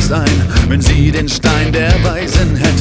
sein, wenn sie den Stein der Weisen hätten.